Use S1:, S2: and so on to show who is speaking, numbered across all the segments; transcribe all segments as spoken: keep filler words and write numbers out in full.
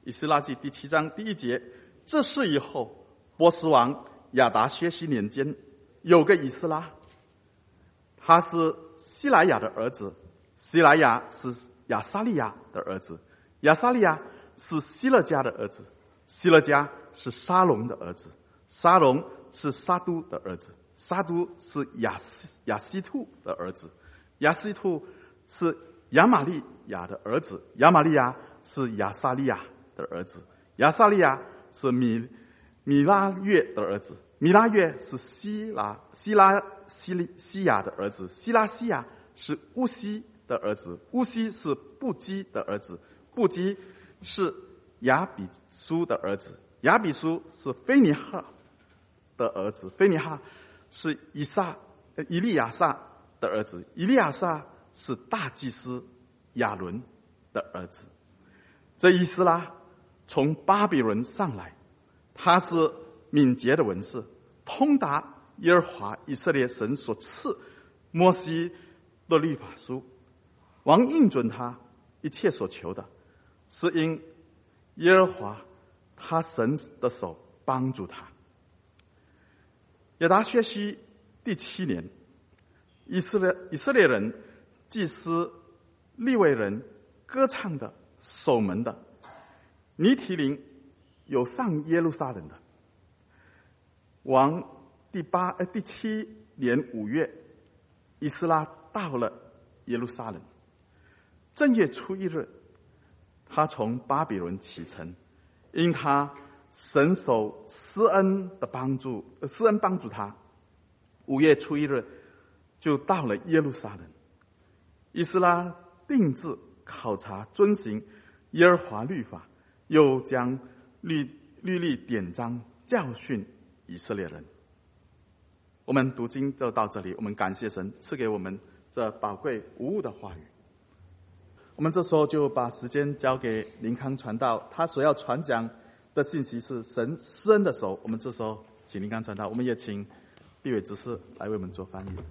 S1: 以斯拉记第七章第一节，这事以后，波斯王亚达薛西年间，有个以斯拉，他是希莱亚的儿子，希莱亚是亚撒利亚的儿子，亚撒利亚是希勒家的儿子，希勒家是沙龙的儿子，沙龙是沙都的儿子，沙都是亚西亚西兔的儿子，亚西兔是亚玛利亚的儿子，亚玛利亚是亚撒利亚的儿子，亚撒利亚是米米拉月的儿子，米拉月是希拉希拉希利西亚的儿子，希拉西亚是乌西的儿子，乌西是布基的儿子，布基是亚比苏的儿子，亚比苏是菲尼哈的儿子，菲尼哈是以撒以利亚撒的儿子，以利亚撒是大祭司亚伦的儿子。这以斯拉从巴比伦上来，他是敏捷的文士，通达耶和华以色列神所赐摩西的律法书，王应准他一切所求的，是因耶和华他神的手帮助他。亚达薛西第七年，以色列以色列人、祭司、利未人、歌唱的、守门的，尼提林有上耶路撒冷的。王第八呃第七年五月，以斯拉到了耶路撒冷。正月初一日，他从巴比伦启程，因他神手施恩的帮助，施恩帮助他。五月初一日就到了耶路撒冷。以斯拉定制考察遵行耶和华律法，又将律律例典章教训以色列人。我们读经就到这里，我们感谢神赐给我们这宝贵无误的话语。我们这时候就把时间交给林康传道，他所要传讲的信息是神施恩的手。我们这时候请林康传道，我们也请毕伟执事来为我们做翻译。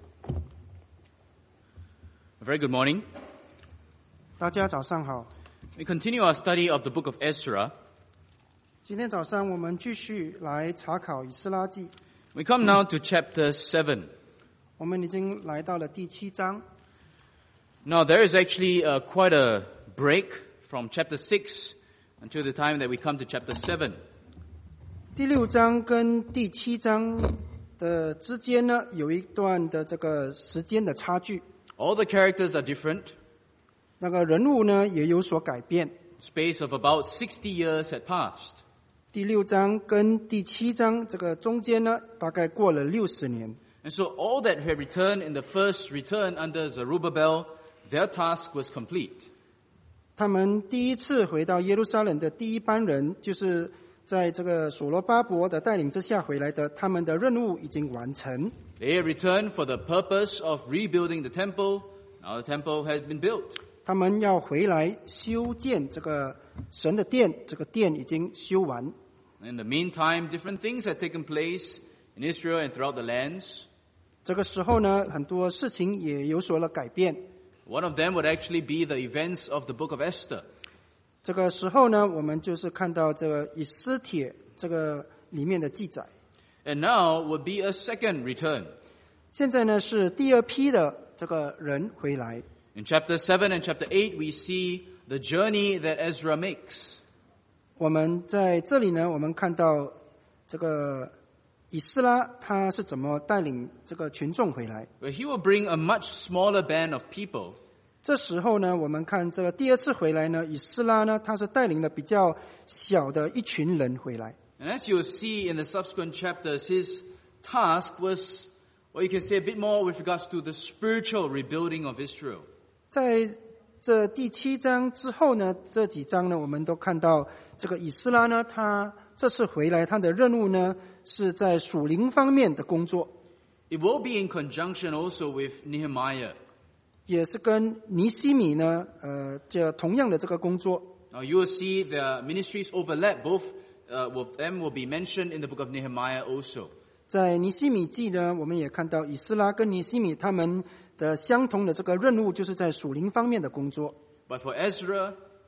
S2: A very good morning.
S3: 大家早上好。
S2: We continue our study of the book of Ezra.
S3: 今天早上我们继续来查考以斯拉记。
S2: We come now to chapter seven.
S3: 我们已经来到了第七章。
S2: Now there is actually uh, quite a break from chapter six until the time that we come to chapter seven.
S3: 第六章跟第七章的之间呢，有一段的这个时间的差距。
S2: All the characters are different.
S3: 那个人物呢也有所改变。
S2: Space of about sixty years had passed.
S3: 第六章跟第七章这个中间呢，大概过了六十年。
S2: And so all that had returned in the first return under Zerubbabel, their task was complete.
S3: 他们第一次回到耶路撒冷的第一班人，就是在这个所罗巴伯的带领之下回来的，他们的任务已经完成。
S2: They had returned for the purpose of rebuilding the temple. Now the temple has been built.
S3: 他们要回来修建这个神的殿，这个殿已经修完。
S2: In the meantime, different things had taken place in Israel and throughout the lands.
S3: 这个时候呢，很多事情也有所了改变。
S2: One of them would actually be the events of the book of Esther.
S3: 这个时候呢，我们就是看到这个以斯帖这个里面的记载。
S2: And now would be a second return.
S3: 现在呢是第二批的这个人回来。
S2: In chapter seven and chapter eight, we see the journey that Ezra makes.
S3: 我们在这里呢，我们看到这个以斯拉他是怎么带领这个群众回来。
S2: Where he will bring a much smaller band of people.
S3: 这时候呢，我们看这个第二次回来呢，以斯拉呢，他是带领了比较小的一群人回来。
S2: And as you'll see in the subsequent chapters, his task was, well, you can say a bit more with regards to the spiritual rebuilding of Israel.
S3: 在这第七章之后呢，这几章呢，我们都看到这个以斯拉呢，他这次回来，他的任务呢是在属灵方面的工作。
S2: It will be in conjunction also with Nehemiah.
S3: 也是跟尼希米呢，呃，这同样的这个工作。
S2: Now you will see the ministries overlap. Both uh, of them will be mentioned in the book of Nehemiah also.
S3: 在尼希米记呢，我们也看到以斯拉跟尼希米他们的相同的这个任务，就是在属灵方面的工作。
S2: But for Ezra,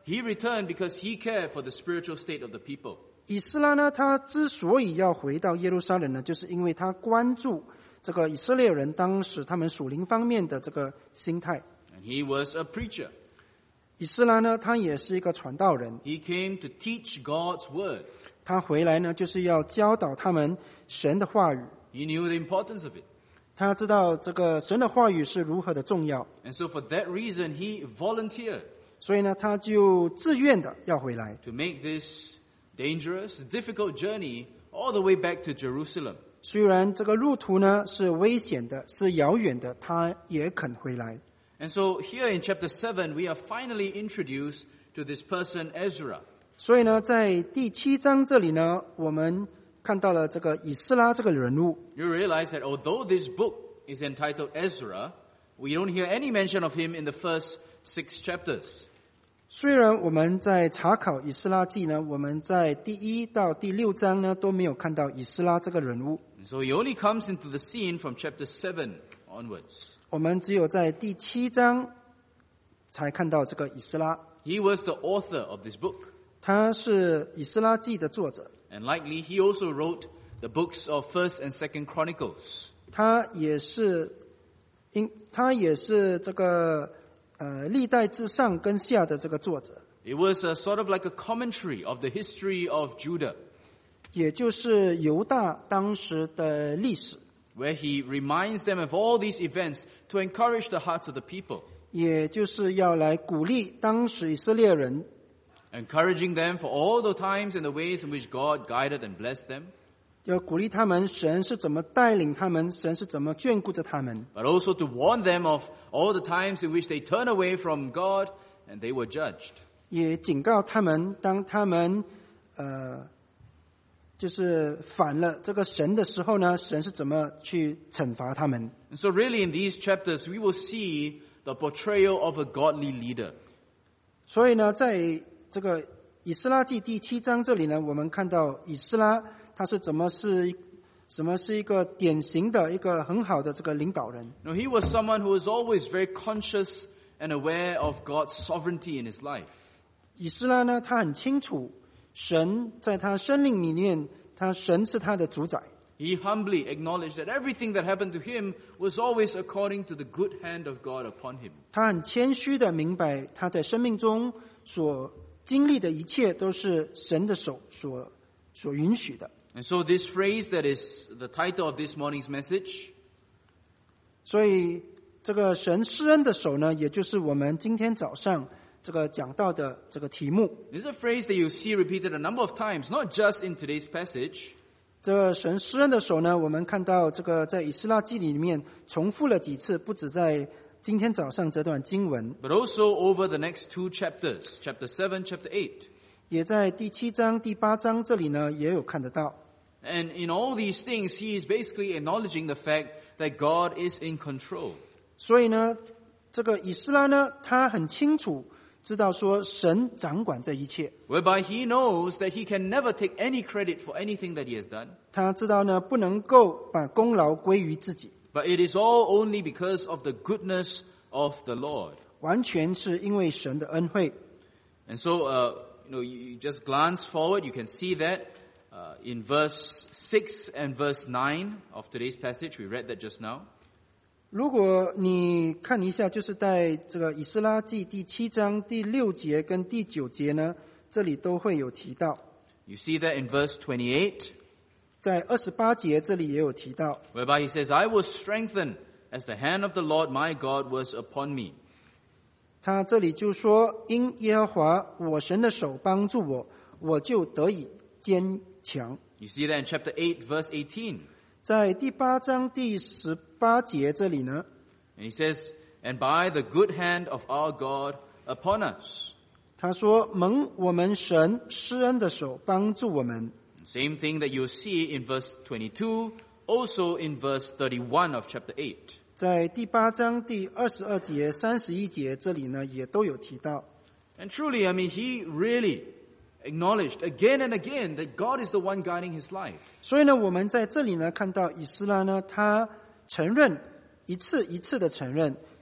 S2: He returned because he cared for the spiritual state of the people.
S3: 以斯拉呢，他之所以要回到耶路撒冷呢，就是因为他关注这个以色列人当时他们属灵方面的这个心态。
S2: And he was a preacher.
S3: 以斯拉呢，他也是一个传道人，
S2: He came to teach God's word.
S3: 他回来呢，就是要教导他们神的话语。
S2: He knew the importance of it.
S3: 他知道这个神的话语是如何的重要，
S2: And so for that reason, he volunteered
S3: 所以呢，他就自愿的要回来。
S2: to make this dangerous, difficult journey all the way back to Jerusalem.
S3: 虽然这个路途呢是危险的，是遥远的，他也肯回来。
S2: And so here in chapter seven, we are finally introduced to this person, Ezra.
S3: 所以呢，在第七章这里呢，我们看到了这个以斯拉这个人物。
S2: You realize that although this book is entitled Ezra, we don't hear any mention of him in the first six chapters.
S3: 虽然我们在查考以斯拉记呢，我们在第一到第六章呢都没有看到以斯拉这个人物，
S2: And so he only comes into the scene from chapter seven onwards.
S3: 我们只有在第七章才看到这个以斯拉。
S2: He was the author of this book.
S3: 他是以斯拉记的作者，
S2: And likely he also wrote the books of First and Second Chronicles.
S3: 他也是因他也是这个呃历代之上跟下的这个作者，
S2: It was a sort of like a commentary of the history of Judah,
S3: 也就是犹大当时的历史，
S2: where he reminds them of all these events to encourage the hearts of the people,
S3: 也就是要来鼓励当时以色列人，
S2: encouraging them for all the times and the ways in which God guided and blessed them,
S3: 要鼓励他们神是怎么带领他们，神是怎么眷顾着他们，
S2: but also to warn them of all the times in which they turned away from God and they were judged.
S3: 也警告他们，当他们呃就是反了这个神的时候呢，神是怎么去惩罚他们。
S2: And so really in these chapters, we will see the portrayal of a godly leader.
S3: 所以呢，在这个以斯拉记第七章这里呢，我们看到以斯拉他是怎么是怎么是一个典型的一个很好的这个领导人。
S2: Now, he was someone who was always very conscious and aware of God's sovereignty in his life.
S3: 以斯拉呢，他很清楚神在他生命里面，他神是他的主宰。
S2: He humbly acknowledged that everything that happened to him was always according to the good hand of God upon him.
S3: 他很谦虚的明白，他在生命中所经历的一切都是神的手所所允许的。
S2: And so this phrase that is the title of this morning's message,
S3: 所以这个神施恩的手呢，也就是我们今天早上这个讲到的这个题目。
S2: is a phrase that you see repeated a number of times, not just in today's passage,
S3: 这个神施恩的手呢，我们看到这个在以斯拉记里面重复了几次，不止在今天早上这段经文，
S2: but also over the next two chapters, chapter seven, chapter eight.
S3: 也在第七章、第八章这里呢也有看得到。
S2: And in all these things, he is basically acknowledging the fact that God is in control.
S3: 所以呢，这个以斯拉呢，他很清楚知道说神掌管这一切，
S2: Whereby he knows that he can never take any credit for anything that he has done.
S3: 他知道呢不能够把功劳归于自己，
S2: But it is all only because of the goodness of the Lord.
S3: 完全是因为神的恩惠。
S2: And so, uh, you know, you just glance forward, you can see that uh, in verse six and verse nine of today's passage. We read that just now.
S3: 如果你看一下，就是在这个以斯拉记第七章第六节跟第九节呢，这里都会有提到。
S2: You see that in verse twenty-eight,
S3: 在二十八节这里也有提到，
S2: whereby he says, I was strengthened as the hand of the Lord my God was upon me.
S3: 他这里就说：“因耶和华我神的手帮助我，我就得以坚强。”
S2: You see that in chapter eight, verse eighteen.
S3: 在第八章第十八节这里呢，
S2: And he says, and by the good hand of our God upon us.
S3: 他说：“蒙我们神施恩的手帮助我们。”
S2: Same thing that you'll see in verse twenty-two, also in verse thirty-one of chapter eight.
S3: 在第八章第二十二节、三十一节这里呢，也都有提到。
S2: And truly, I mean, he really acknowledged again and again that God is the one guiding his life.
S3: 所以呢，我们在这里呢看到以斯拉呢，他承认一次一次的承认，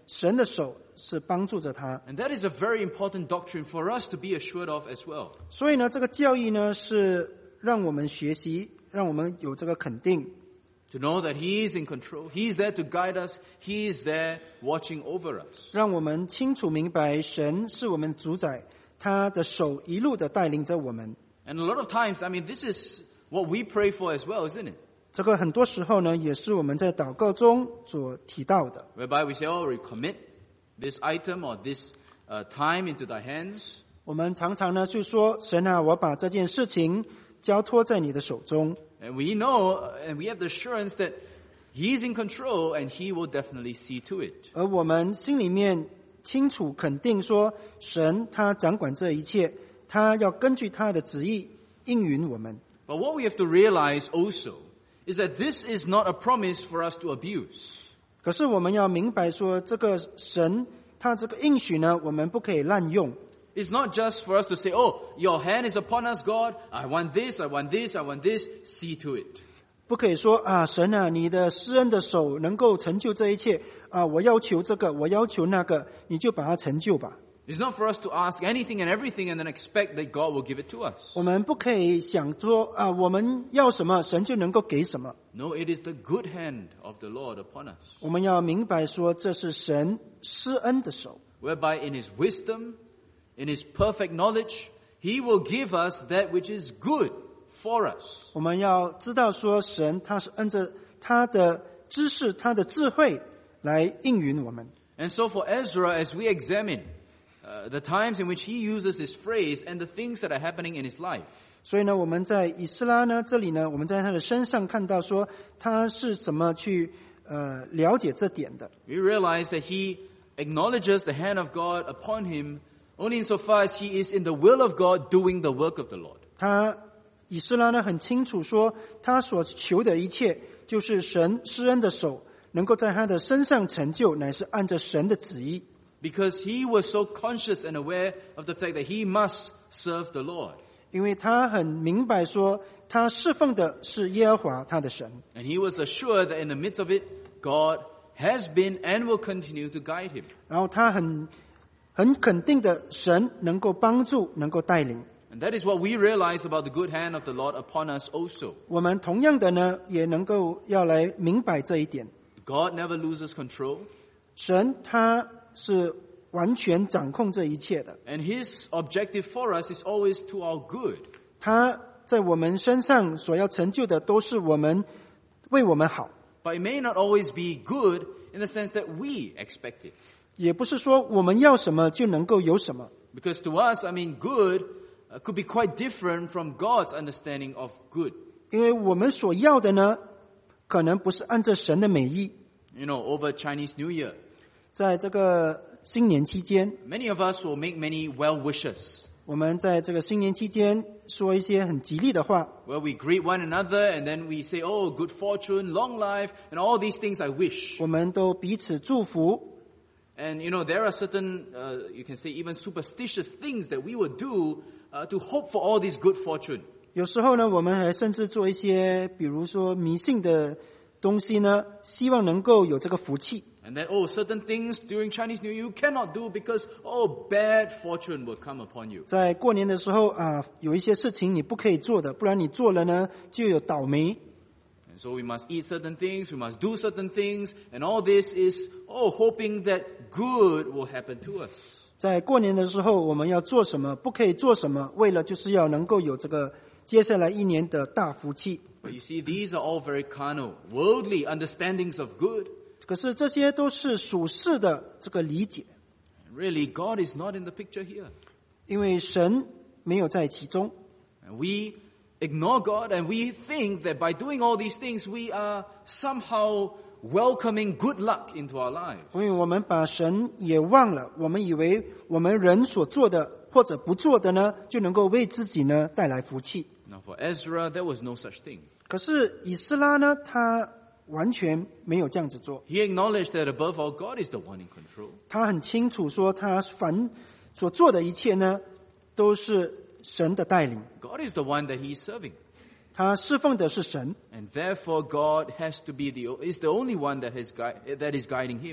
S3: 神的手是帮助着他。
S2: And that is a very important doctrine for us to be assured of as well.
S3: 所以呢，这个教义呢是让我们学习，让我们有这个肯定，
S2: To know that He is in control. He is there to guide us. He is there watching over us.
S3: 让我们清楚明白神是我们主宰，他的手一路的带领着我们。
S2: And a lot of times, I mean, this is what we pray for as well, isn't it?
S3: 这个很多时候呢，也是我们在祷告中所提到的。
S2: Whereby we say, oh, we commit this item or this uh, time into thy hands.
S3: 我们常常呢就说，神啊，我把这件事情交托在你的手中。
S2: And we know and we have the assurance that He is in control and He will definitely see to it.
S3: 而我们心里面清楚肯定说，神他掌管这一切，他要根据他的旨意应允我们。
S2: But what we have to realize also is that this is not a promise for us to abuse.
S3: 可是我们要明白说，这个神他这个应许呢，我们不可以滥用。
S2: It's not just for us to say, oh, your hand is upon us, God. I want this, I want this, I want this. See to it.
S3: 不可以说啊，神啊，你的施恩的手能够成就这一切啊，我要求这个，我要求那个，你就把它成就吧。
S2: It's not for us to ask anything and everything and then expect that God will give it to us.
S3: 我们不可以想说啊，我们要什么，神就能够给什么。
S2: No, it is the good hand of the Lord upon us.
S3: 我们要明白说，这是神施恩的手，
S2: Whereby in His wisdom, in His perfect knowledge, He will give us that which is good for us.
S3: 我们要知道说，神他是按着他的知识、他的智慧来应允我们。
S2: And so for Ezra, as we examine uh, the times in which he uses this phrase and the things that are happening in his life,
S3: 所以呢，我们在以斯拉呢这里呢，我们在他的身上看到说，他是怎么去呃了解这点的。
S2: we realize that he acknowledges the hand of God upon him only insofar as he is in the will of God doing the work of the Lord.
S3: 他以斯拉呢很清楚说，他所求的一切就是神施恩的手能够在他的身上成就，乃是按着神的旨意。
S2: Because he was so conscious and aware of the fact that he must serve the Lord.
S3: 因为他很明白说，他侍奉的是耶和华他的神，
S2: And he was assured that in the midst of it, God has been and will continue to guide him.
S3: 然后他很很肯定的，神能够帮助，能够带领。
S2: And that is what we realize about the good hand of the Lord upon us also.
S3: 我们同样的呢，也能够要来明白这一点。
S2: God never loses control.
S3: 神他是完全掌控这一切的，
S2: And his objective for us is always to our good.
S3: 他在我们身上所要成就的都是我们为我们好，
S2: But it may not always be good in the sense that we expect it.
S3: 也不是说我们要什么就能够有什么。
S2: Because to us, I mean, good uh, could be quite different from God's understanding of good.
S3: 因为我们所要的呢，可能不是按照神的美意。
S2: You know, over Chinese New Year,
S3: 在这个新年期间，
S2: many of us will make many well wishes,
S3: 我们在这个新年期间说一些很吉利的话，
S2: where we greet one another and then we say, oh, good fortune, long life, and all these things I wish.
S3: 我们都彼此祝福。
S2: And, you know, there are certain, uh, you can say even superstitious things that we would do uh, to hope for all this good fortune.
S3: 有时候呢，我们还甚至做一些，比如说迷信的东西呢，希望能够有这个福气。
S2: And that, oh, certain things during Chinese New Year you cannot do because, oh, bad fortune will come upon you.
S3: 在过年的时候啊，有一些事情你不可以做的，不然你做了呢，就有倒霉。
S2: And so we must eat certain things, we must do certain things, and all this is, oh, hoping that good will happen to us.
S3: 在过年的时候，我们要做什么，不可以做什么，为了就是要能够有这个接下来一年的大福气。
S2: But you see, these are all very carnal, worldly understandings of good.
S3: 可是这些都是属世的这个理解，
S2: And really, God is not in the picture here.
S3: 因为神没有在其中。
S2: And we ignore God and we think that by doing all these things, we are somehow welcoming good luck into our lives.
S3: 因为我们把神也忘了，我们以为我们人所做的或者不做的呢，就能够为自己呢带来福气。
S2: Now for Ezra, there was no such thing.
S3: 可是以斯拉呢，他完全没有这样子做。
S2: He acknowledged that above all, God is the one in control.
S3: 他很清楚说，他凡所做的一切呢，都是神的带领。
S2: God is the one that he is serving.
S3: 他侍奉的是神，
S2: And therefore, God has to be the, is the only one that, has, gui- that is guiding him.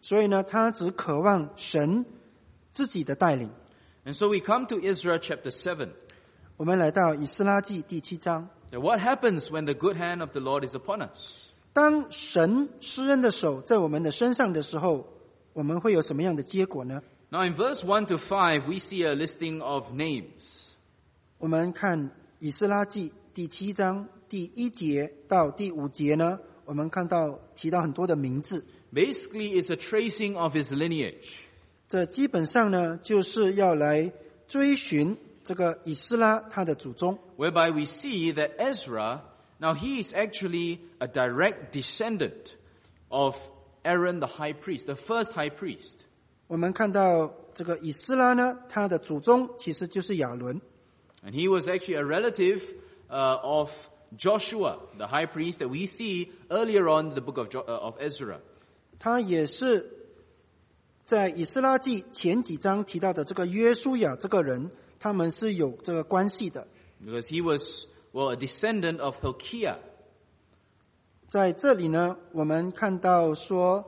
S3: 所以呢，他只渴望神自己的带领。
S2: And so we come to Ezra chapter seven.
S3: 我们来到以斯拉记第七章。
S2: Now what happens when the good hand of the Lord is upon us?
S3: 当神施恩的手在我们的身上的时候，我们会有什么样的结果呢？
S2: Now in verse one to five, we see a listing of names.
S3: 我们看以斯拉记第七章第一节到第五节呢，我们看到提到很多的名字。
S2: Basically, it's a tracing of his lineage.
S3: 这基本上呢，就是要来追寻这个以斯拉他的祖宗。
S2: Whereby we see that Ezra, now he is actually a direct descendant of Aaron the high priest, the first high priest.
S3: 我们看到这个以斯拉呢，他的祖宗其实就是亚伦。
S2: And he was actually a relative uh, of Joshua, the high priest that we see earlier on in the book of, jo- uh, of Ezra.
S3: 他也是在以斯拉记前几章提到的这个约书亚这个人，他们是有这个关系的。
S2: Because he was, well, a descendant of Hilkiah.
S3: 在这里呢，我们看到说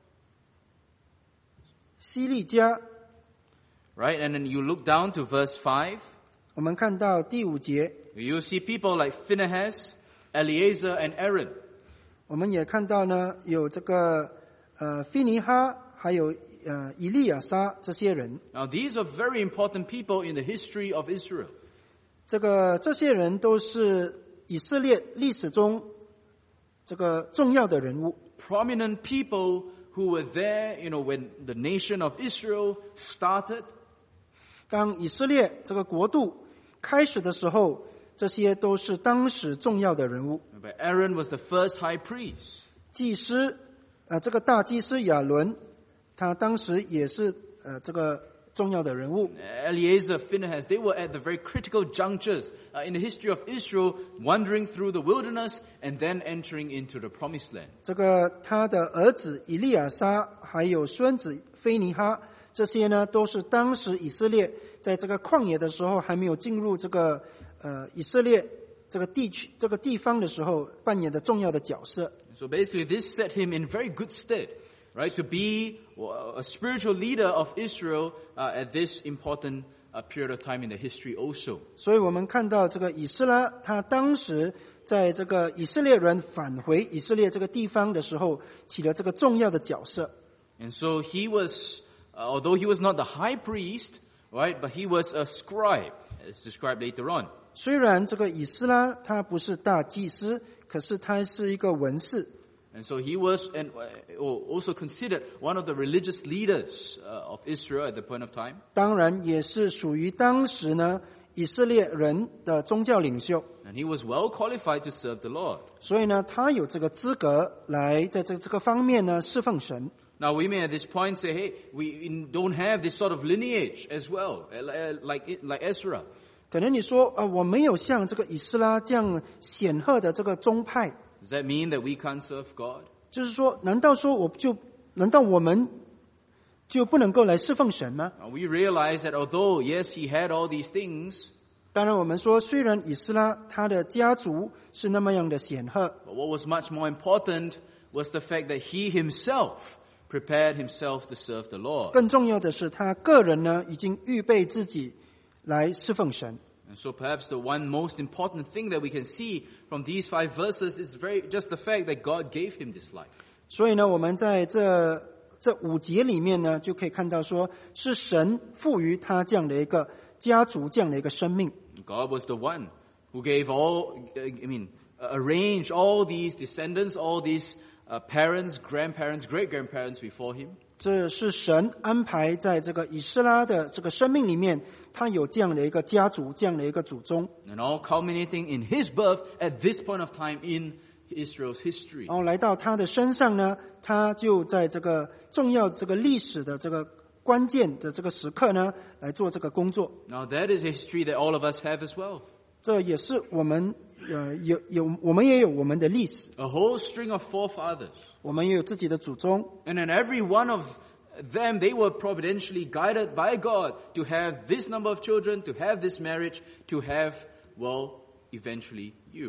S3: 希利家，
S2: Right? And then you look down to verse five.
S3: 我们看到第五节，
S2: You see people like Phinehas, Eleazar, and Aaron.
S3: 我们也看到呢，有这个呃菲尼哈，还有呃以利亚撒这些人。
S2: Now these are very important people in the history of Israel.
S3: 这个这些人都是以色列历史中这个重要的人物。
S2: Prominent people who were there, you know, when the nation of Israel started.
S3: 当以色列这个国度开始的时候，这些都是当时重要的人物。
S2: But Aaron was the first high priest.
S3: 祭司，呃，这个大祭司亚伦，他当时也是呃这个重要的人物。
S2: Eleazar, Phinehas, they were at the very critical junctures uh, in the history of Israel, wandering through the wilderness and then entering into the promised land.
S3: 这个他的儿子以利亚撒，还有孙子菲尼哈，这些呢都是当时以色列在这个旷野的时候还没有进入这个呃以色列这个地区这个地方的时候扮演的重要的角色。
S2: So basically this set him in very good stead, right, to be a spiritual leader of Israel uh, at this important uh, period of time in the history also.
S3: 所以我们看到这个以斯拉，他当时在这个以色列人返回以色列这个地方的时候，起了这个重要的角色。
S2: And so he was, uh, although he was not the high priest, right, but he was a scribe, as described later on.
S3: 虽然这个以斯拉他不是大祭司，可是他是一个文士。
S2: And so he was and also considered one of the religious leaders uh, of Israel at the point of time.
S3: 当然也是属于当时呢以色列人的宗教领袖。
S2: And he was well qualified to serve the Lord.
S3: 所以呢，他有这个资格来在这这个方面呢侍奉神。
S2: Now we may at this point say, hey, we don't have this sort of lineage as well, like like Ezra.
S3: 可能你说，呃，我没有像这个以斯拉这样显赫的这个宗派，
S2: Does that mean that we can't serve God?
S3: 就是说，难道说我就，难道我们就不能够来侍奉神吗？
S2: Now we realize that although, yes, he had all these things,
S3: 当然，我们说，虽然以斯拉他的家族是那么样的显赫，
S2: but what was much more important was the fact that he himself prepared himself to serve the Lord.
S3: 更重要的是，他个人呢已经预备自己来侍奉神。
S2: And so perhaps the one most important thing that we can see from these five verses is very just the fact that God gave him this life.
S3: 所以呢，我们在这这五节里面呢，就可以看到说，是神赋予他这样的一个家族，这样的一个生命。
S2: God was the one who gave all, I mean, arranged all these descendants, all these uh, parents, grandparents, great-grandparents before him.
S3: 这是神安排在这个以斯拉的这个生命里面，他有这样的一个家族，这样的一个祖宗，
S2: And all culminating in his birth at this point of time in Israel's history.
S3: 然后来到他的身上呢，他就在这个重要这个历史的这个关键的这个时刻呢，来做这个工作。
S2: Now that is a history that all of us have as well.
S3: 这也是我们呃有有我们也有我们的历史，
S2: A whole string of forefathers.
S3: 我们也有自己的祖宗。
S2: And in every one of them, they were providentially guided by God to have this number of children, to have this marriage, to have, well, eventually you.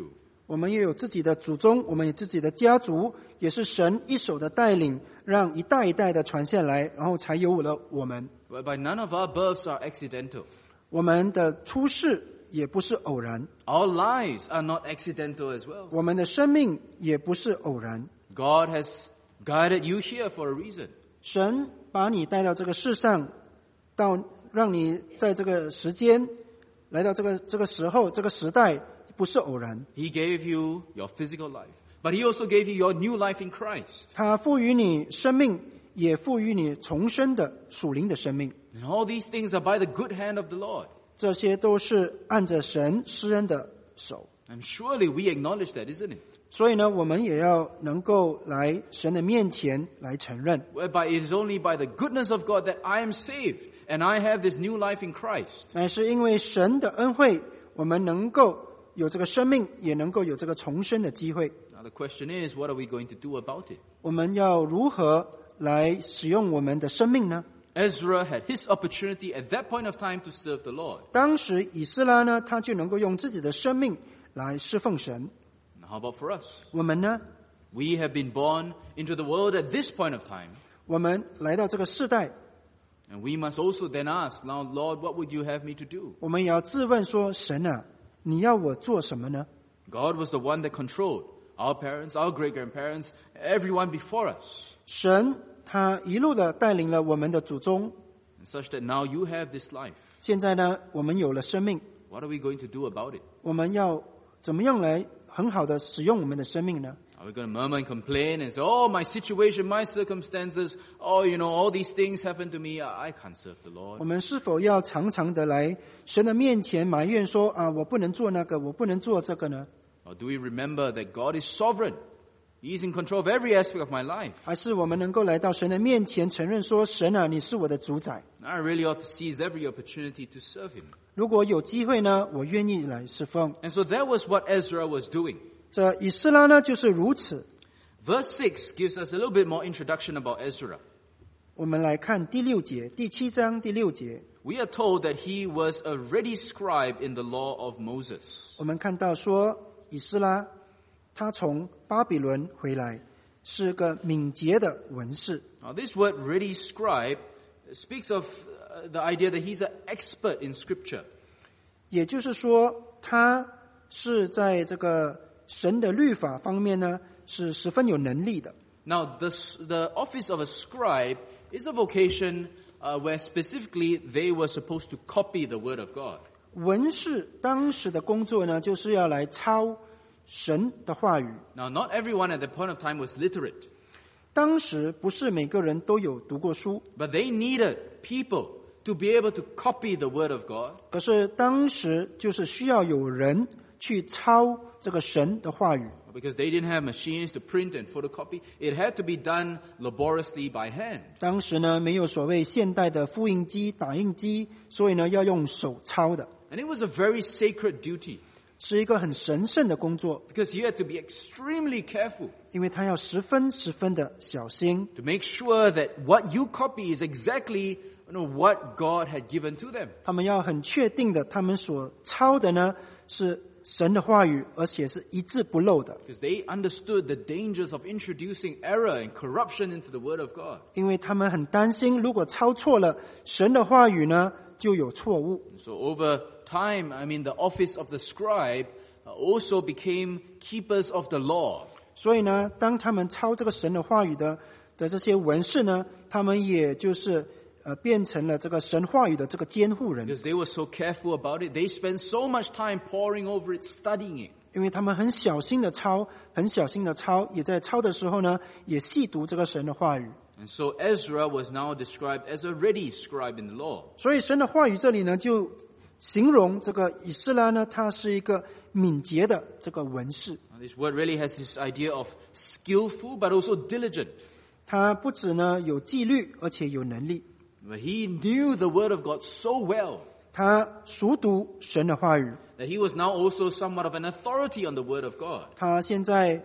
S3: 我们也有自己的祖宗，我们有自己的家族，也是神一手的带领，让一代一代的传下来，然后才有了我们。
S2: Whereby none of our births are accidental.
S3: 我们的出世也不是偶然，
S2: Our lives are not accidental as well.
S3: 我们的生命也不是偶然。
S2: God has guided you here for a reason.
S3: 神把你带到这个世上，到让你在这个时间来到这个这个时候这个时代，不是偶然。
S2: He gave you your physical life, but He also gave you your new life in Christ.
S3: 他赋予你生命，也赋予你重生的属灵的生命。
S2: And all these things are by the good hand of the Lord.
S3: 这些都是按着神施恩的手。
S2: And surely we acknowledge that, isn't it?
S3: 所以呢，我们也要能够来神的面前来承认，
S2: Whereby it is only by the goodness of God that I am saved and I have this new life in Christ.
S3: 乃是因为神的恩惠，我们能够有这个生命，也能够有这个重生的机会。
S2: Now the question is, what are we going to do about it?
S3: 我们要如何来使用我们的生命呢？
S2: Ezra had his opportunity at that point of time to serve the Lord.
S3: 当时以斯拉呢，他就能够用自己的生命来侍奉神。
S2: Now how about for us?
S3: 我们呢？
S2: We have been born into the world at this point of time.
S3: 我们来到这个世代，
S2: And we must also then ask, now Lord, what would you have me to do?
S3: 我们也要自问说：神啊，你要我做什么呢？
S2: God was the one that controlled our parents, our great-grandparents, everyone before us.
S3: 神他一路的带领了我们的祖宗，
S2: And such that now you have this life.
S3: 现在呢，我们有了生命，
S2: What are we going to do about it?
S3: 我们要怎么样来很好的使用我们的生命呢？
S2: Are we going to murmur and complain and say, oh, my situation, my circumstances, oh, you know, all these things happen to me. I I can't serve the
S3: 我
S2: Lord.
S3: 们是否要常常的来神的面前埋怨说啊，我不能做那个，我不能做这个呢？
S2: Or do we remember that God is sovereign? He is in control of every aspect of my life.
S3: 还是我们能够来到神的面前承认说，神啊，你是我的主宰。
S2: I really ought to seize every opportunity to serve Him.
S3: 如果有机会呢，我愿意来侍奉。
S2: And so that was what Ezra was doing.
S3: 这以斯拉呢，就是如此。
S2: Verse six gives us a little bit more introduction about Ezra.
S3: 我们来看第六节，第七章第六节，
S2: We are told that he was a ready scribe in the law of Moses.
S3: 我们看到说，以斯拉他从巴比伦回来，是个敏捷的文士。
S2: Now this word ready scribe speaks of uh, the idea that he's an expert in scripture.
S3: 也就是说，他是在这个神的律法方面呢，是十分有能力的。
S2: Now the, the office of a scribe is a vocation uh, where specifically they were supposed to copy the word of God.
S3: 文士当时的工作呢，就是要来抄神的话语。
S2: Now not everyone at that point of time was literate,
S3: 当时不是每个人都有读过书，
S2: but they needed people to be able to copy the word of God.
S3: 可是当时就是需要有人去抄这个神的话语。
S2: Because they didn't have machines to print and photocopy, it had to be done laboriously by hand.
S3: 当时呢，没有所谓现代的复印机、打印机，所以呢，要用手抄的，
S2: And it was a very sacred duty
S3: 是一个很神圣的工作，
S2: because you had to be extremely careful
S3: 因为他要十分十分的小心，
S2: to make sure that what you copy is exactly you know, what God had given to them.
S3: 他们要很确定的，他们所抄的呢是神的话语，而且是一字不漏的，
S2: Because they understood the dangers of introducing error and corruption into the Word of God.
S3: 因为他们很担心，如果抄错了神的话语呢，就有错误。
S2: So over time, I mean, the office of the scribe also became keepers of the law.
S3: 所以呢，当他们抄这个神的话语的的这些文士呢，他们也就是呃变成了这个神话语的这个监护人，
S2: Because they were so careful about it, they spent so much time poring over it, studying it.
S3: 因为他们很小心的抄，很小心的抄，也在抄的时候呢，也细读这个神的话语。
S2: And so Ezra was now described as a ready scribe in the law.
S3: 所以神的话语这里呢，就形容这个以斯拉呢，他是一个敏捷的这个文士。
S2: Now, this word really has this idea of skillful but also diligent.
S3: 他不止呢有纪律，而且有能力。
S2: But he knew the Word of God so well
S3: 他熟读神的话语，
S2: that he was now also somewhat of an authority on the Word of God.
S3: 他现在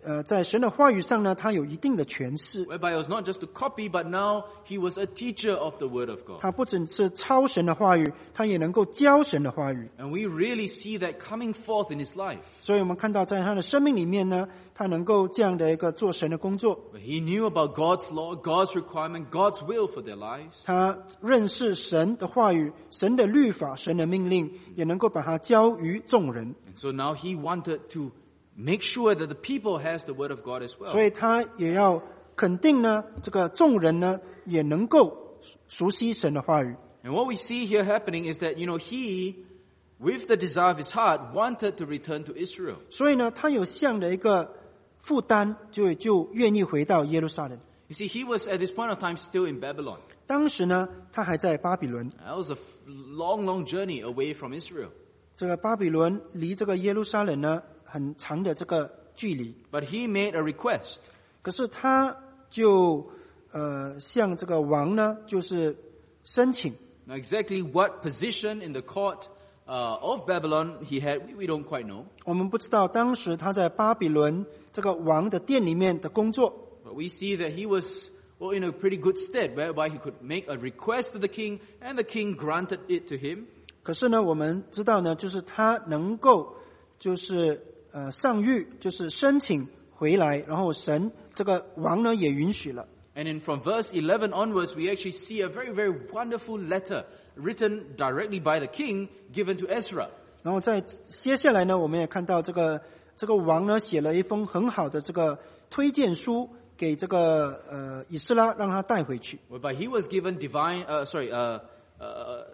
S3: 呃，在神的话语上呢，他有一定的诠释。
S2: whereby it was not just to copy, but now he was a teacher of the Word of God.
S3: 他不只是抄神的话语，他也能够教神的话语。
S2: And we really see that coming forth in his life.
S3: 所以我们看到在他的生命里面呢，他能够这样的一个做神的工作。
S2: Where he knew about God's law, God's requirement, God's will for their lives.
S3: 他认识神的话语、神的律法、神的命令，也能够把它交于众人。
S2: And so now he wanted to make sure that the people has the Word of God as well.
S3: 所以他也要肯定呢，这个众人呢也能够熟悉神的话语。
S2: And what we see here happening is that, you know, he, with the desire of his heart, wanted to return to Israel.
S3: 所以呢，他有这样的一个负担，就就愿意回到耶路撒冷。
S2: You see, he was at this point of time still in Babylon.
S3: 当时呢，他还在巴比伦。
S2: That was a long, long journey away from Israel.
S3: 这个巴比伦离这个耶路撒冷呢很长的这个距离，
S2: But he made a request.
S3: 可是他就呃向这个王呢，就是申请。
S2: Now, exactly what position in the court uh, of Babylon he had, we, we don't quite know.
S3: 我们不知道当时他在巴比伦这个王的殿里面的工作，
S2: But we see that he was, well, in a pretty good stead, whereby he could make a request to the king, and the king granted it to him.
S3: 可是呢，我们知道呢，就是他能够就是呃上谕，就是申请回来，然后神这个王呢也允许了。
S2: And in from verse eleven onwards, we actually see a very, very wonderful letter written directly by the king, given to Ezra.
S3: 然后在接下来呢，我们也看到这个这个王呢写了一封很好的这个推荐书给这个呃以斯拉，让他带回去。
S2: Whereby he was given divine, uh, sorry, uh, uh,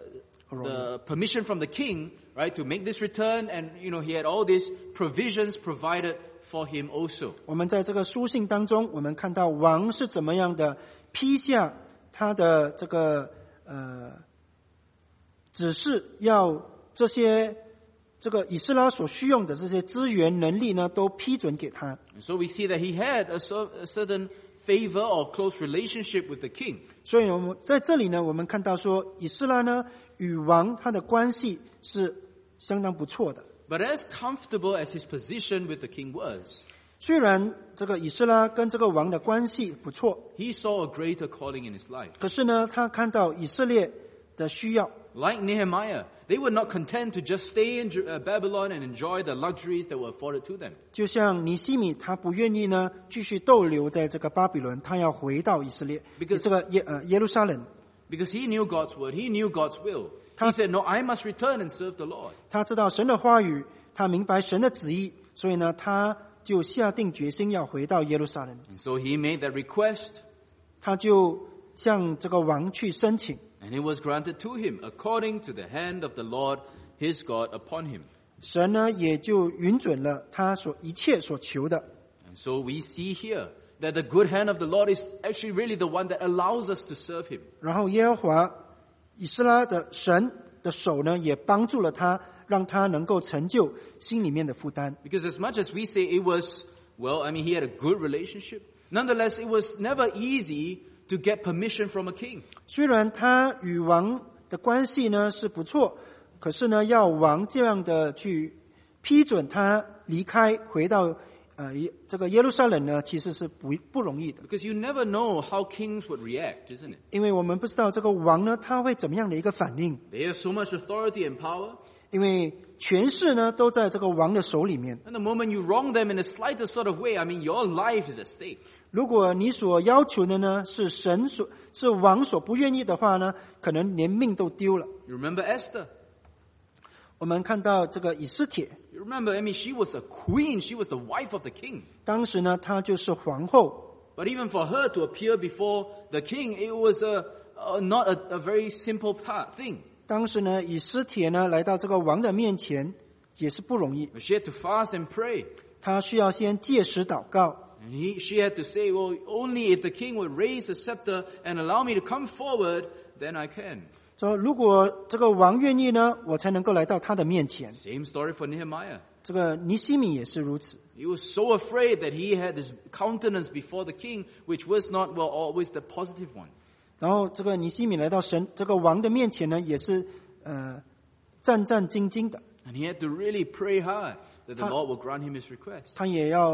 S2: the permission from the king, right, to make this return, and you know he had all these provisions provided for him also.
S3: 我们在这个书信当中，我们看到王是怎么样的批下他的这个呃指示，要这些这个以斯拉所需用的这些资源能力呢，都批准给他。
S2: And so we see that he had a, cer- a certain favor or close relationship with the king.
S3: 所以我们在这里呢，我们看到说以斯拉呢与王他的关系是相当不错的。
S2: But as comfortable as his position with the king was,
S3: 虽然这个以斯拉跟这个王的关系不错，
S2: he saw a greater calling in his life.
S3: 可是呢，他看到以色列的需要，
S2: Like Nehemiah, they were not content to just stay in Ju- uh, Babylon and enjoy the luxuries that were afforded to them.
S3: 就像尼希米，他不愿意呢继续逗留在这个巴比伦，他要回到以色列，
S2: Because-
S3: 这个耶呃耶路撒冷。
S2: Because he knew God's word, he knew God's will. He said, no, I must return and serve the Lord.
S3: 他知道神的话语，他明白神的旨意，所以呢，他就下定决心要回到耶路撒冷。
S2: And so he made that request,
S3: 他就向这个王去申请，
S2: and it was granted to him according to the hand of the Lord his God upon him.
S3: 神呢也就允准了他所一切所求的。
S2: And so we see here that the good hand of the Lord is actually really the one that allows us to serve him.
S3: 然后耶和华以斯拉的神的手呢，也帮助了他，让他能够成就心里面的负担。
S2: Because as much as we say it was, well, I mean, he had a good relationship, nonetheless, it was never easy to get permission from a king.
S3: 虽然他与王的关系呢是不错，可是呢，要王这样的去批准他离开，回到呃这个耶路撒冷呢，其实是不不容易的。
S2: Because you never know how kings would react, isn't it?
S3: 因为我们不知道这个王呢，他会怎么样的一个反应，
S2: They have so much authority and power,
S3: 因为权势呢都在这个王的手里面。
S2: and the moment you wrong them in the slightest sort of way, I mean, your life is at stake.
S3: 如果你所要求的呢是神所是王所不愿意的话呢，可能连命都丢了。
S2: You remember Esther?
S3: 我们看到这个以斯帖，
S2: You remember, I mean, she was a queen. She was the wife of the king.
S3: 当时呢她就是皇后，
S2: But even for her to appear before the king, it was a, a not a, a very simple ta- thing.
S3: 当时呢以斯帖呢来到这个王的面前也是不容易，
S2: She had to fast and pray.
S3: 她需要先戒食祷告。
S2: And he, she had to say, well, only if the king would raise a scepter and allow me to come forward, then I can.
S3: 说如果这个王愿意呢，我才能够来到他的面前。
S2: Same story for Nehemiah.
S3: 这个尼希米也是如此。
S2: He was so afraid that he had this countenance before the king, which was not, well, always the positive one.
S3: 然后这个尼希米来到神这个王的面前呢，也是呃战战兢兢的，
S2: And he had to really pray hard that the
S3: Ta-
S2: Lord will grant him his request.
S3: 他也要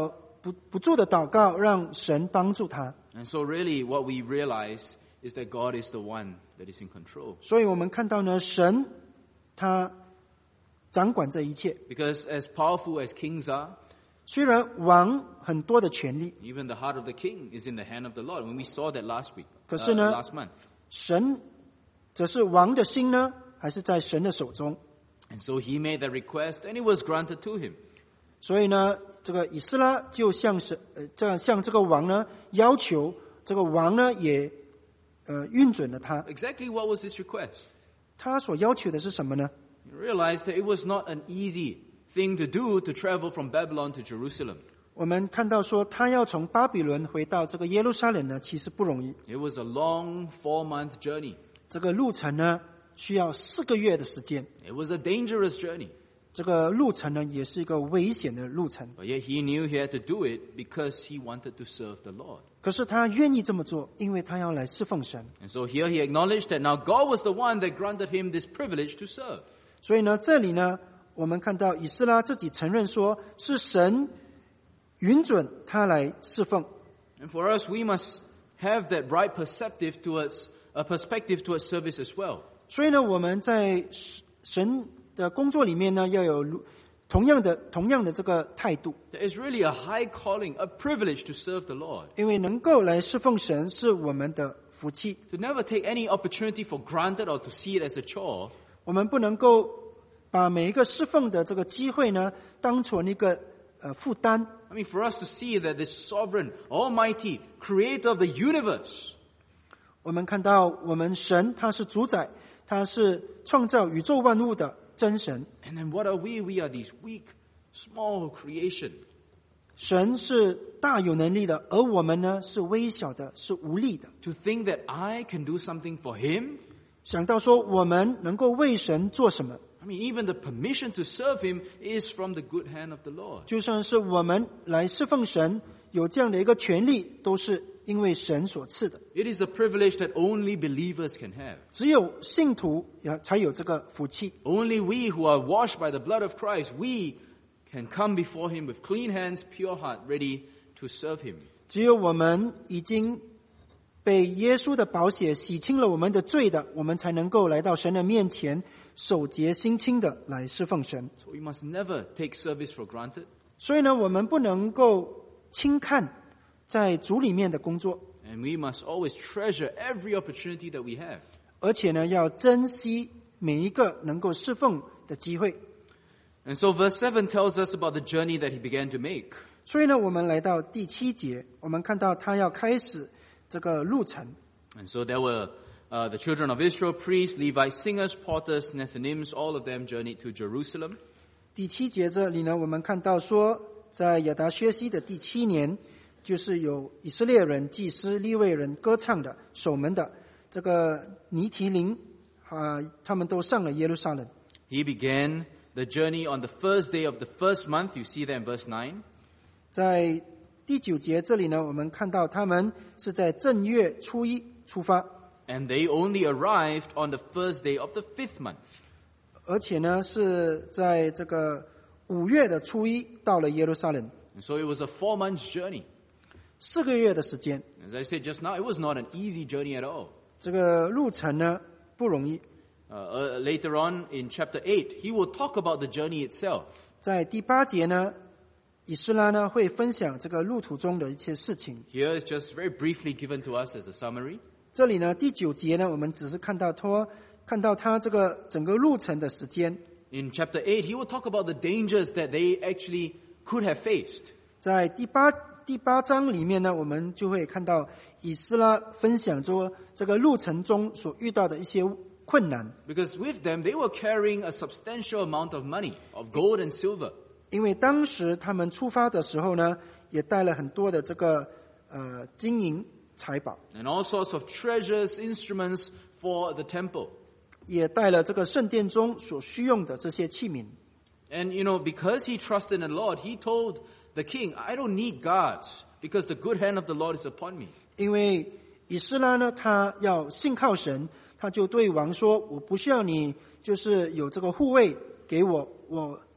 S3: 不不住的祷告，让神帮助他。
S2: And so really what we realize is that God is the one that is in control.
S3: 所以我们看到呢，神他掌管这一切。
S2: Because as powerful as kings are,
S3: 虽然王很多的权力，
S2: even the heart of the king is in the hand of the Lord. When we saw that last week,
S3: 可是呢，
S2: uh, last month.
S3: 神则是王的心呢，还是在神的手中。
S2: And so he made that request and it was granted to him.
S3: 所以呢，这个以斯拉就向神呃，这样向这个王呢要求，这个王呢也呃允准了他。
S2: Exactly what was his request?
S3: 他所要求的是什么呢？
S2: He realized that it was not an easy thing to do to travel from Babylon to Jerusalem.
S3: 我们看到说，他要从巴比伦回到这个耶路撒冷呢，其实不容易。
S2: It was a long four-month journey.
S3: 这个路程呢，需要四个月的时间。
S2: It was a dangerous journey.
S3: 这个路程呢，也是一个危险的路程。
S2: But yet he knew he had to do it because he wanted to serve the Lord.
S3: 可是他愿意这么做，因为他要来侍奉神。
S2: And so here he acknowledged that now God was the one that granted him this privilege to serve.
S3: 所以呢，这里呢，我们看到以斯拉自己承认说，是神允准他来侍奉。
S2: And for us, we must have that right perceptive towards a perspective towards service as well.
S3: 所以呢，我们在神的工作里面呢，要有同样的同样的这个态度，
S2: There is really a high calling, a privilege to serve the Lord.
S3: 因为能够来侍奉神是我们的福气。
S2: To never take any opportunity for granted or to see it as a chore.
S3: 我们不能够把每一个侍奉的这个机会呢，当成一个呃负担。
S2: I mean, for us to see that this sovereign, almighty, creator of the universe,
S3: 我们看到我们神他是主宰，他是创造宇宙万物的真神。
S2: and then what are we? We are these weak, small creation.
S3: 神是大有能力的，而我们呢是微小的，是无力的。
S2: To think that I can do something for him?
S3: 想到说我们能够为神做什么，
S2: I mean, even the permission to serve him is from the good hand of the Lord.
S3: 就算是我们来侍奉神，有这样的一个权利，都是因为神所赐的。
S2: It is a privilege that only believers can have.
S3: 只有信徒也才有这个福气。
S2: Only we who are washed by the blood of Christ, we can come before him with clean hands, pure heart, ready to serve him.
S3: 只有我们已经被耶稣的宝血洗清了我们的罪的，我们才能够来到神的面前，手洁心清的来侍奉神。
S2: So we must never take service for granted.
S3: 所以呢，我们不能够轻看在主里面的工作，
S2: And we must always treasure every opportunity that we have.
S3: 而且呢，要珍惜每一个能够侍奉的机会。
S2: And so verse seven tells us about the journey that he began to make.
S3: 所以呢，我们来到第七节，我们看到他要开始这个路程。
S2: And so there were uh, the children of Israel, priests, Levites, singers, porters, Nethinims, all of them journeyed to Jerusalem.
S3: 第七节这里呢，我们看到说，在亚达薛西的第七年，就是有以色列人、祭司、利未人、歌唱的、守门的，这个尼提林啊、他们都上了耶路撒冷。
S2: He began the journey on the first day of the first month. You see that in verse nine.
S3: 在第九节这里呢，我们看到他们是在正月初一出发，
S2: And they only arrived on the first day of the fifth month.
S3: 而且呢是在这个五月的初一到了耶路撒冷，
S2: And so it was a four months journey.
S3: 四个月的时间。
S2: As I said just now, it was not an easy journey at all.
S3: 这个路程呢不容易。
S2: Uh, uh, later on in chapter eight, he will talk about the journey itself.
S3: 在第八节呢，以斯拉呢会分享这个路途中的一些事情。
S2: Here is just very briefly given to us as a summary.
S3: 这里呢第九节呢，我们只是看到他看到他这个整个路程的时间。
S2: In chapter eight, he will talk about the dangers that they actually could have faced.
S3: 在第八第八章里面呢，我们就会看到以斯拉分享说这个路程中所遇到的一些困难。
S2: Because with them, they were carrying a substantial amount of money, of gold and silver.
S3: 因为当时他们出发的时候呢，也带了很多的这个呃金银财宝，
S2: And all sorts of treasures, instruments for the temple.
S3: 也带了这个圣殿中所需用的这些器皿。
S2: And, you know, because he trusted in the Lord, he told the king, I don't need guards, because the good hand of the Lord is upon me.
S3: 因为以斯拉呢，他要信靠神，他就对王说：“我不需要你，就是有这个护卫给我，我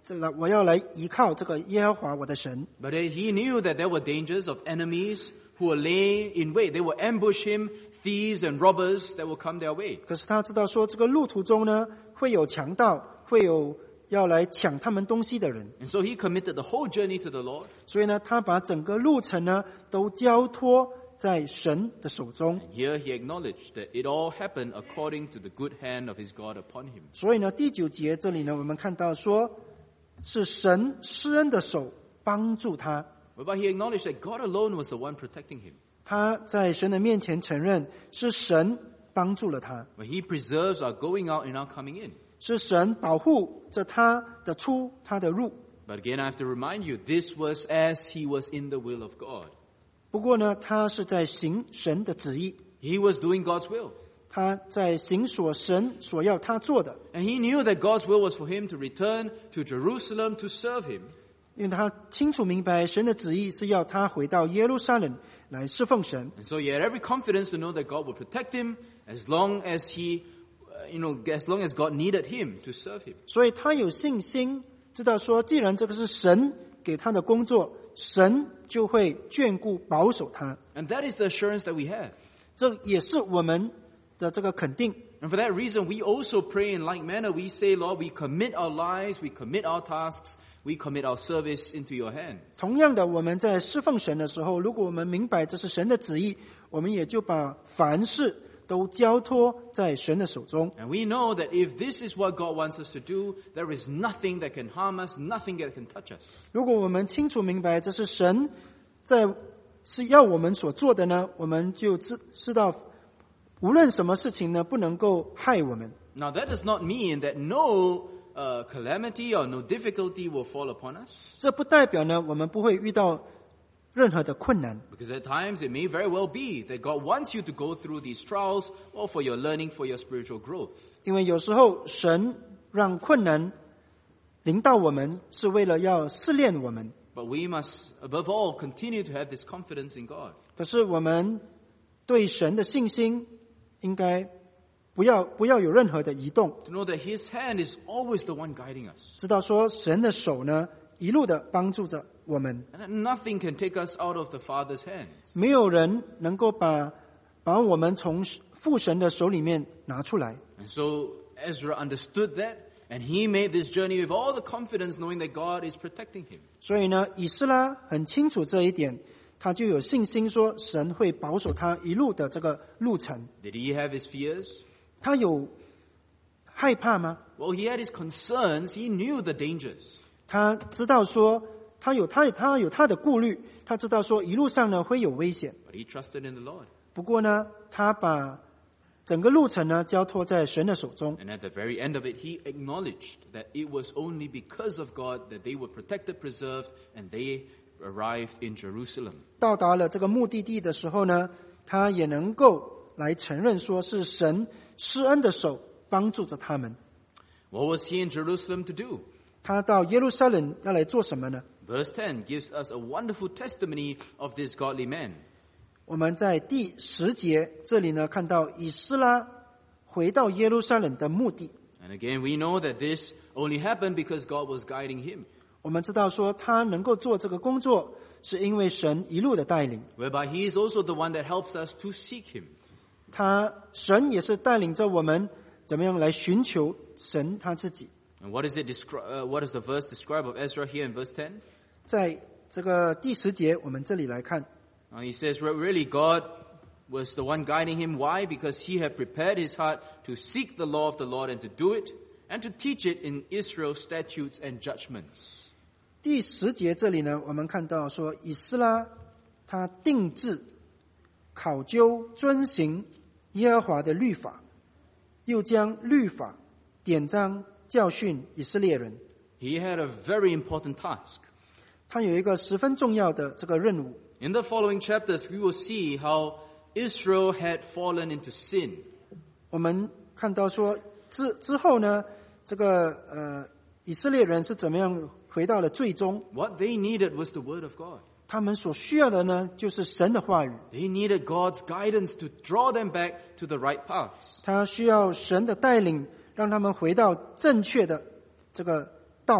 S3: 这个我要来依靠这个耶和华我的神。
S2: But he knew that there were dangers of enemies who were laying in wait. They will ambush him, thieves and robbers that will come their way.
S3: 可是他知道说，这个路途中呢，会有强盗，会有要来抢他们东西的人，
S2: And so he committed the whole journey to the Lord.
S3: 所以呢，他把整个路程呢都交托在神的手中。
S2: And here he acknowledged that it all happened according to the good hand of his God upon him.
S3: 所以呢，第九节这里呢，我们看到说，是神施恩的手帮助他。
S2: Whereby he acknowledged that God alone was the one protecting him.
S3: 他在神的面前承认，是神帮助了他，
S2: But he preserves our going out and our coming in.
S3: 是神保护着他的出，他的入。
S2: But again, I have to remind you, this was as he was in the will of God.
S3: 不过呢，他是在行神的旨意，
S2: He was doing God's will.
S3: 他在行所神所要他做的，
S2: And he knew that God's will was for him to return to Jerusalem to serve him.
S3: 因为他清楚明白神的旨意是要他回到耶路撒冷来侍奉神。
S2: And so he had every confidence to know that God would protect him as long as he, uh, you know, as long as God needed him to serve him.
S3: 所以他有信心，知道说，既然这个是神给他的工作，神就会眷顾保守他。
S2: And that is the assurance that we have.
S3: 这也是我们的这个肯定。
S2: And for that reason, we also pray in like manner. We say, Lord, we commit our lives, we commit our tasks, we commit our service into your hands.
S3: 同样的，我们在侍奉神的时候，如果我们明白这是神的旨意，我们也就把凡事都交托在神的手中。
S2: And we know that if this is what God wants us to do, there is nothing that can harm us, nothing that can touch us.
S3: 如果我们清楚明白这是神在是要我们所做的呢，我们就知知道，无论什么事情呢，不能够害我们。
S2: Now that does not mean that no uh, calamity or no difficulty will fall upon us.
S3: 这不代表呢，我们不会遇到任何的困难。
S2: Because at times it may very well be that God wants you to go through these trials or for your learning, for your spiritual growth.
S3: 因为有时候神让困难临到我们，是为了要试炼我们。
S2: But we must, above all, continue to have this confidence in God.
S3: 可是我们对神的信心，应该不要不要有任何的移动。
S2: To know that His hand is always the one guiding us.
S3: 知道说神的手呢，一路的帮助着我们，
S2: And that nothing can take us out of the Father's hands.
S3: 没有人能够把把我们从父神的手里面拿出来。
S2: And so Ezra understood that, and he made this journey with all the confidence, knowing that God is protecting him.
S3: 所以呢，以斯拉很清楚这一点，他就有信心说神会保守他一路的这个路程。
S2: Did he have his fears?
S3: 他有害怕吗？
S2: Well, he had his concerns. He knew the dangers.
S3: 他知道说他有他他有他的顾虑，他知道说一路上呢会有危险。
S2: But he trusted in the Lord.
S3: 不过呢，他把整个路程呢交托在神的手中。
S2: And at the very end of it, he acknowledged that it was only because of God that they were protected, preserved, and they arrived in Jerusalem.
S3: 到达了这个目的地的时候呢，他也能够来承认说是神施恩的手帮助着他们。
S2: What was he in Jerusalem to do?
S3: 他到耶路撒冷要来做什么呢？
S2: Verse ten gives us a wonderful testimony of this godly man.
S3: 我们在第十节这里呢看到以斯拉回到耶路撒冷的目的。
S2: And again, we know that this only happened because God was guiding him,
S3: 我们知道说他能够做这个工作，是因为神一路的带领。
S2: whereby he is also the one that helps us to seek him.
S3: 他神也是带领着我们怎么样来寻求神他自己。
S2: And what is it descri- uh, what does the verse describe of Ezra here in verse ten?
S3: 在这个第十节，我们这里来看，
S2: Uh, he says, re- really, God was the one guiding him. Why? Because he had prepared his heart to seek the law of the Lord and to do it, and to teach it in Israel's statutes and judgments.
S3: 第十节这里呢，我们看到说以斯拉他定制、考究、遵行耶和华的律法，又将律法典章教训以色列人。
S2: He had a very important task.
S3: 他有一个十分重要的这个任务。
S2: In the following chapters, we will see how Israel had fallen into sin.
S3: 我们看到说之之后呢，这个呃以色列人是怎么样回到了最终？
S2: What they needed was the word of God.
S3: 他们所需要的呢，就是神的话语。
S2: They needed God's guidance to draw them back to the right paths.
S3: 他需要神的带领，让他们回到正确的这个道路。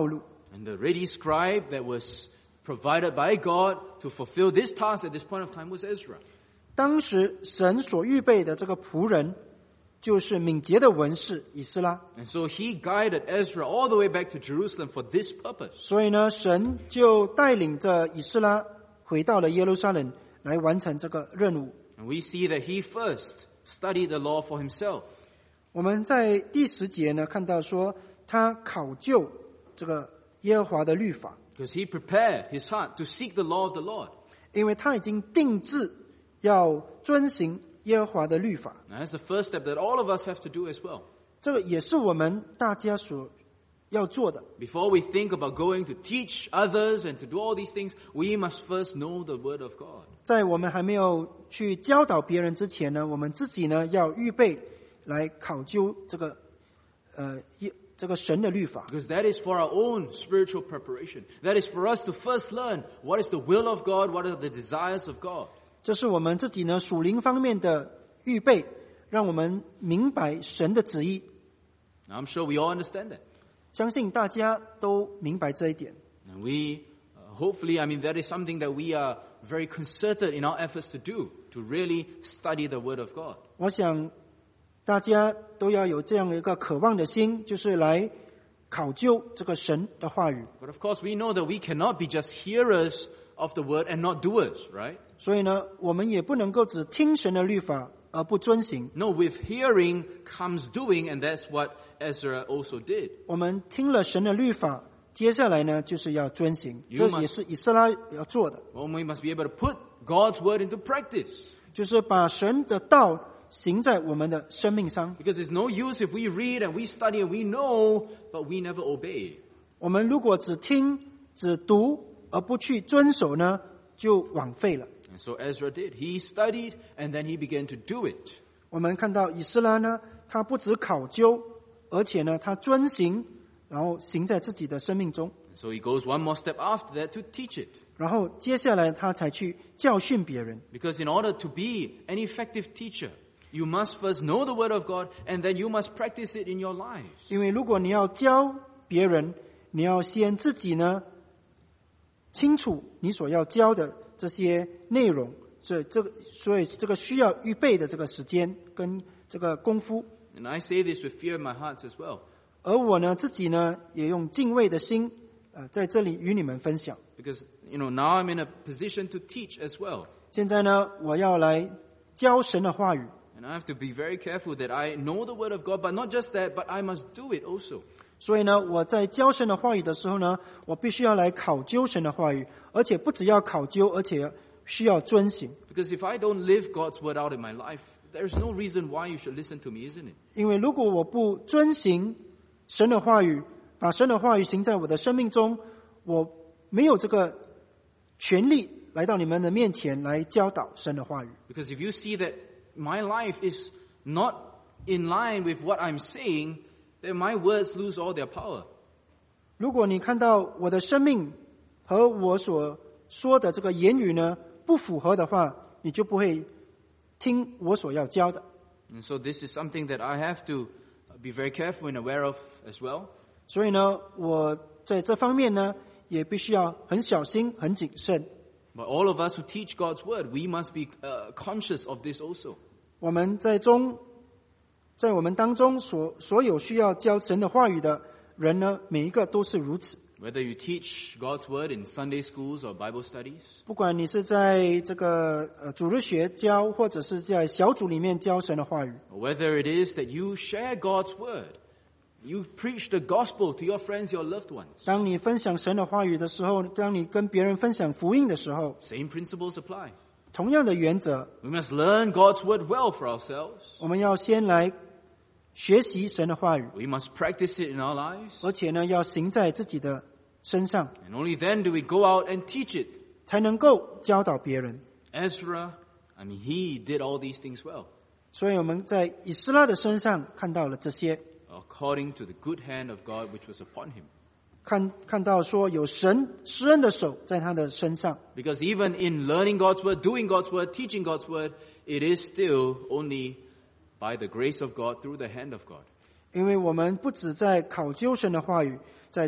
S2: And the ready scribe that was provided by God to fulfill this task at this point of time was Ezra.
S3: 当时神所预备的这个仆人，就是敏捷的文士以斯拉。
S2: And so he guided Ezra all the way back to Jerusalem for this purpose.
S3: 所以呢，神就带领着以斯拉回到了耶路撒冷，来完成这个任务。
S2: And we see that he first studied the law for himself.
S3: 我们在第十节呢看到说，他考究这个耶和华的律法，
S2: Because he prepared his heart to seek the law of the Lord.
S3: 因为他已经定志要遵行耶和华的律法。
S2: Now that's the first step that all of us have to do as well.
S3: 这个也是我们大家所要做的。
S2: Before we think about going to teach others and to do all these things, we must first know the Word of God.
S3: 在我们还没有去教导别人之前呢，我们自己呢要预备来考究这个呃耶这个神的律法。
S2: Because that is for our own spiritual preparation. That is for us to first learn what is the will of God, what are the desires of God.
S3: 这是我们自己呢属灵方面的预备，让我们明白神的旨意。
S2: Now I'm sure we all understand that.
S3: 相信大家都明白这一点。
S2: And we, uh, hopefully, I mean, that is something that we are very concerted in our efforts to do, to really study the Word of God.
S3: 我想大家都要有这样的一个渴望的心，就是来考究这个神的话语。
S2: But of course, we know that we cannot be just hearers of the Word and not doers, right?
S3: 所以呢，我们也不能够只听神的律法而不遵行。
S2: No, with hearing comes doing, and that's what Ezra also did.
S3: 我们听了神的律法，接下来呢就是要遵行，
S2: You
S3: 这
S2: must-
S3: 也是以斯拉要做的，
S2: Well, we must be able to put God's Word into practice.
S3: 就是把神的道行在我们的生命上。
S2: Because it's no use if we read and we study and we know, but we never obey.
S3: 我们如果只听、只读而不去遵守呢，就枉费了。
S2: And so Ezra did. He studied and then he began to do it.
S3: 我们看到以斯拉呢，他不止考究，而且呢，他遵行，然后行在自己的生命中，
S2: So he goes one more step after that to teach it.
S3: 然后接下来他才去教训别人。
S2: Because in order to be an effective teacher, you must first know the Word of God and then you must practice it in your lives.
S3: 因为如果你要教别人，你要先自己呢清楚你所要教的这些内容，所以这个所以这个需要预备的这个时间跟这个功夫。
S2: And I say this with fear in my heart as well.
S3: 而我呢自己呢也用敬畏的心，呃，在这里与你们分享。
S2: Because, you know, now I'm in a position to teach as well.
S3: 现在呢，我要来教神的话语。
S2: And I have to be very careful that I know the Word of God, but not just that, but I must do it also.
S3: 所以呢，我在教神的话语的时候呢，我必须要来考究神的话语，而且不只要考究，而且需要遵行。
S2: Because if I don't live God's Word out in my life, there's no reason why you should listen to me, isn't it?
S3: 因为如果我不遵行神的话语，把神的话语行在我的生命中，我没有这个权利来到你们的面前来教导神的话语。
S2: Because if you see that my life is not in line with what I'm saying, then my words lose all their power.
S3: 如果你看到我的生命和我所说的这个言语呢不符合的话，你就不会听我所要教的。
S2: And so this is something that I have to be very careful and aware of as well.
S3: 所以呢，我在这方面呢，也必须要很小心、很谨慎。
S2: But all of us who teach God's Word, we must be uh, conscious of this also.
S3: 我们在中，在我们当中所所有需要教神的话语的人呢，每一个都是如此。
S2: Whether you teach God's Word in Sunday schools or Bible studies,
S3: 不管你是在这个呃主日学教，或者是在小组里面教神的话语，
S2: or whether it is that you share God's Word, you preach the gospel to your friends, your loved ones,
S3: 当你分享神的话语的时候，当你跟别人分享福音的时候，
S2: same principles apply.
S3: 同样的原则，
S2: We must learn God's Word well for ourselves.
S3: 我们要先来学习神的话语，
S2: We must practice it in our lives.
S3: 而且呢，要行在自己的身上，
S2: And only then do we go out and teach it.
S3: 才能够教导别人。
S2: Ezra, I mean, he did all these things well,
S3: 所以我们在以斯拉的身上看到了这些，
S2: according to the good hand of God which was upon him.
S3: 看看到说有神施恩的手在他的身上。
S2: Because even in learning God's Word, doing God's Word, teaching God's Word, it is still only by the grace of God through the hand of God.
S3: 因为我们不只在考究神的话语，在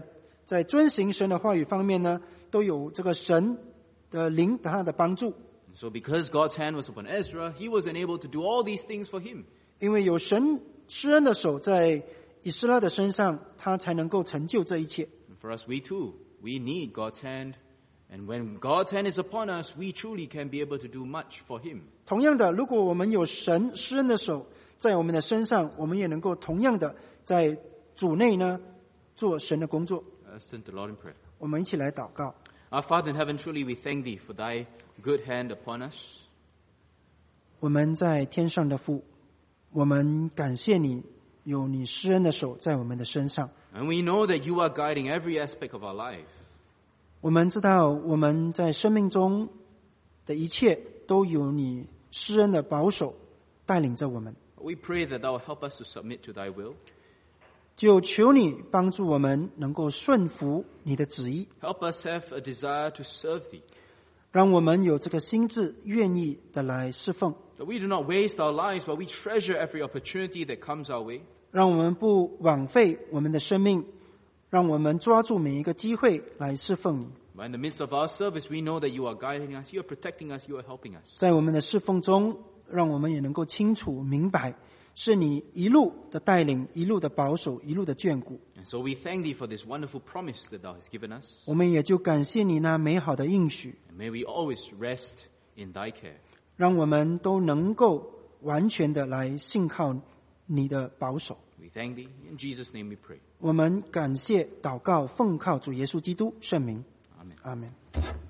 S3: 在遵行神的话语方面呢，都有这个神的灵的他的帮助。
S2: So because God's hand was upon Ezra, he was enabled to do all these things for him.
S3: 因为有神施恩的手在以斯拉的身上，他才能够成就这一切。
S2: And for us, we too, we need God's hand. And when God's hand is upon us, we truly can be able to do much for him.
S3: 同样的，如果我们有神施恩的手在我们的身上，我们也能够同样的在主内呢做神的工作。
S2: Let's turn to the Lord in prayer.
S3: 我们一起来祷告。
S2: Our Father in heaven, truly we thank thee for thy good hand upon us.
S3: 我们在天上的父，我们感谢你有你施恩的手在我们的身上。
S2: And we know that you are guiding every aspect of our life.
S3: 我们知道我们在生命中的一切都有你施恩的保守带领着我们。
S2: We pray that thou will help us to submit to thy will.
S3: 就求你帮助我们能够顺服你的旨意，
S2: Help us have a desire to serve thee.
S3: 让我们有这个心志愿意的来侍奉，
S2: That we do not waste our lives, but we treasure every opportunity that comes our way.
S3: 让我们不枉费我们的生命，让我们抓住每一个机会来侍奉你。
S2: But in the midst of our service, we know that you are guiding us, you are protecting us, you are helping us.
S3: 在我们的侍奉中，让我们也能够清楚明白，是你一路的带领，一路的保守，一路的眷顾。
S2: And so we thank thee for this wonderful promise that thou hast given us.
S3: 我们也就感谢你那美好的应许，
S2: And may we always rest in thy care.
S3: 让我们都能够完全的来信靠你的保守。
S2: We thank thee. In Jesus' name we pray.
S3: 我们感谢祷告，奉靠主耶稣基督圣名，
S2: Amen.
S3: 阿们。